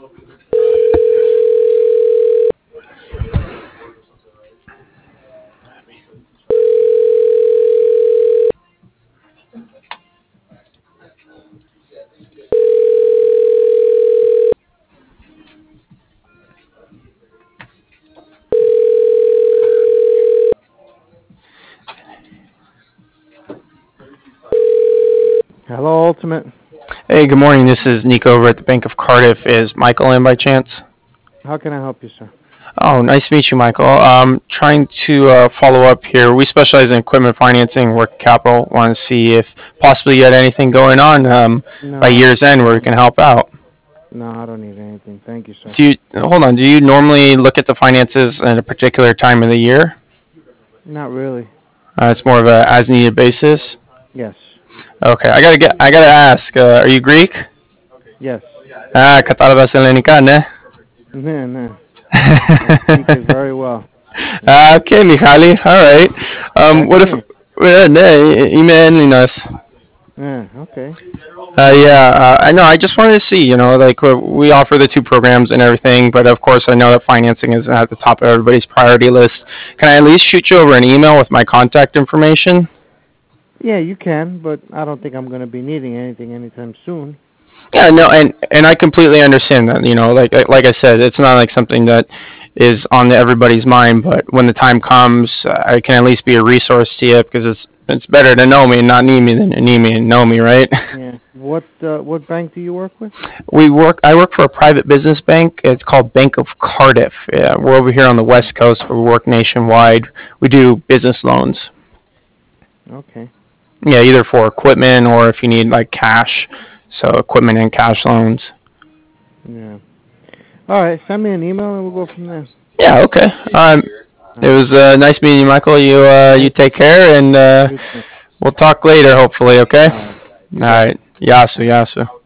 Hello, Ultimate. Hey, good morning. This is Nico over at the Bank of Cardiff. Is Michael in by chance? How can I help you, sir? Oh, nice to meet you, Michael. Trying to follow up here. We specialize in equipment financing, working capital. Want to see if possibly you had anything going on by No, year's end where we can help out. no, I don't need anything. Thank you, sir. Do you hold on? Do you normally look at the finances at a particular time of the year? Not really. It's more of a as needed basis. Yes. Okay, I gotta ask. Are you Greek? Yes. Κατάλαβα σε ελληνικά, ναι. Nah, nah. I speak it very well. Okay, Michali. All right. What if? Exactly. Ναι, είμαι Έλληνας. Yeah, okay. Yeah, I know. I just wanted to see, like we offer the two programs and everything, but of course I know that financing is at the top of everybody's priority list. Can I at least shoot you over an email with my contact information? Yeah, you can, but I don't think I'm going to be needing anything anytime soon. Yeah, no, and I completely understand that. Like I said, it's not like something that is on everybody's mind. But when the time comes, I can at least be a resource to you because it's better to know me and not need me than to need me and know me, right? Yeah. What bank do you work with? I work for a private business bank. It's called Bank of Cardiff. Yeah, we're over here on the West Coast, but we work nationwide. We do business loans. Okay. Yeah, either for equipment or if you need like cash. So equipment and cash loans. Yeah. All right, send me an email and we'll go from there. Yeah, okay. It was nice meeting you, Michael. You Nice. take care, and You too. we'll talk later, hopefully. Okay. All right. All You got it. right. Yasu, yasu.